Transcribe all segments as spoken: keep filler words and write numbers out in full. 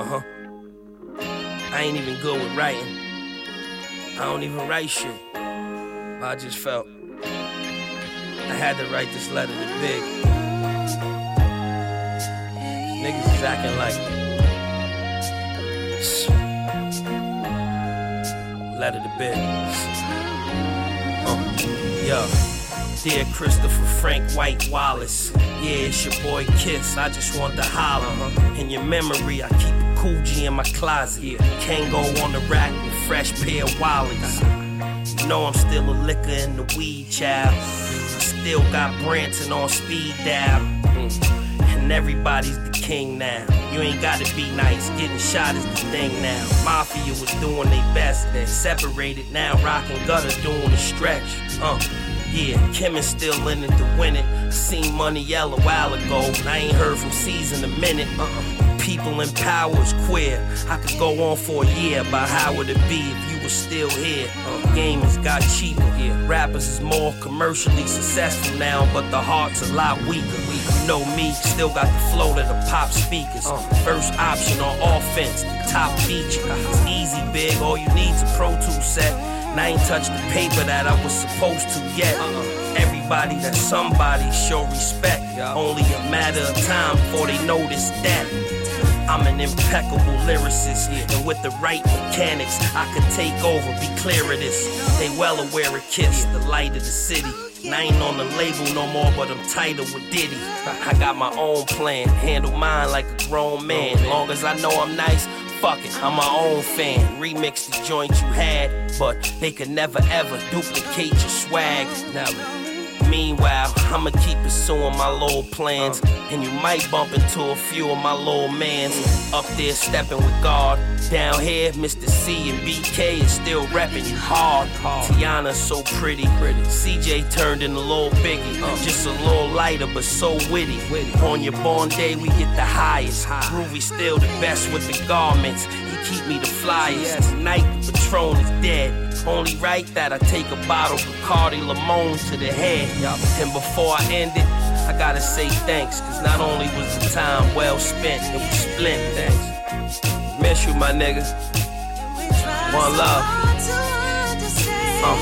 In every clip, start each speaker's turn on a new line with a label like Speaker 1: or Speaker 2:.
Speaker 1: Uh-huh. I ain't even good with writing. I don't even write shit. But I just felt I had to write this letter to Big. Niggas is acting like letter to Big. Uh, yo. Dear Christopher Frank White Wallace, yeah, it's your boy Kiss. I just want to holler. Uh-huh. In your memory, I keep a Coogee in my closet. Yeah. Kango on the rack with fresh pair of wallets. You know I'm still a liquor in the weed, child. I still got Branson on speed dial. Mm. And everybody's the king now. You ain't gotta be nice, getting shot is the thing now. Mafia was doing their best, then separated now. Rock and Gutter doing the stretch. Uh. Yeah, Kim is still in it to win it. I seen Money Yell a while ago, and I ain't heard from C's in a minute. Uh-uh. People in power is queer. I could go on for a year about how would it be if you were still here. Uh, gamers got cheaper. Yeah. Rappers is more commercially successful now, but the heart's a lot weaker. You know me, still got the flow to the pop speakers. Uh, first option on offense, the top feature. It's easy, big. All you need's a Pro Tools set. And I ain't touched the paper that I was supposed to yet. Uh-uh. Everybody that's somebody show respect. Yeah. Only a matter of time before they notice that I'm an impeccable lyricist, yeah. And with the right mechanics, I could take over, be clear of this. They well aware of Kiss, the light of the city. And I ain't on the label no more, but I'm tighter with Diddy. I got my own plan, handle mine like a grown man. Long as I know I'm nice, fuck it, I'm my own fan. Remix the joint you had, but they could never ever duplicate your swag. Never. Meanwhile, I'ma keep pursuing my little plans, and you might bump into a few of my little mans. Up there stepping with God, down here Mister C and B K is still repping you hard. Tiana's so pretty, C J turned in a little biggie, just a little lighter but so witty. On your born day we get the highest. Groovy still the best with the garments. He keep me the flyest. Tonight the Patron is dead. Only right that I take a bottle of Bacardi Limon to the head. And before I end it, I gotta say thanks, cause not only was the time well spent, it was splendid. Thanks. Miss you, my nigga. One love. Uh.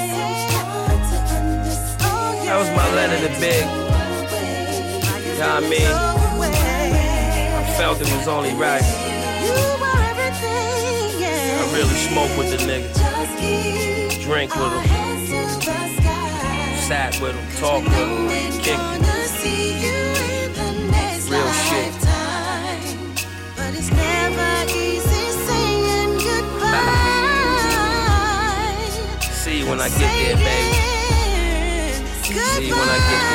Speaker 1: That was my letter to Big. You know what I mean? I felt it was only right. I really smoke with the niggas. Drink with them. Sat with them, talk with them, kick them. Real shit. But it's never easy saying goodbye. See you when I get there, baby. See you when I get there.